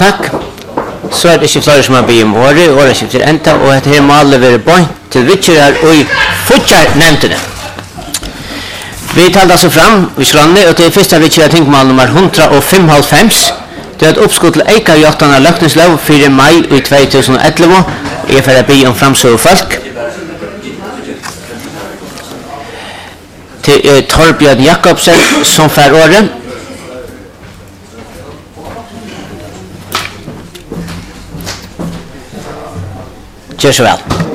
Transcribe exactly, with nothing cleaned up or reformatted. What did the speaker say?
Takk. Så er det ikke flere som har bygget om året, året skifter enda, og dette her må alle være bønt til Richard og i fortsatt nevntene. Vi talte altså fram, vi slandet, og det er første Richard Tinkmal nummer one oh five halvfems. Det er et oppskott til Eika Jottana Løkningslov fire mai i tjueelve. Jeg får be om framsøv folk. Til uh, Torbjørn Jakobsen som får året. Gjør så vel.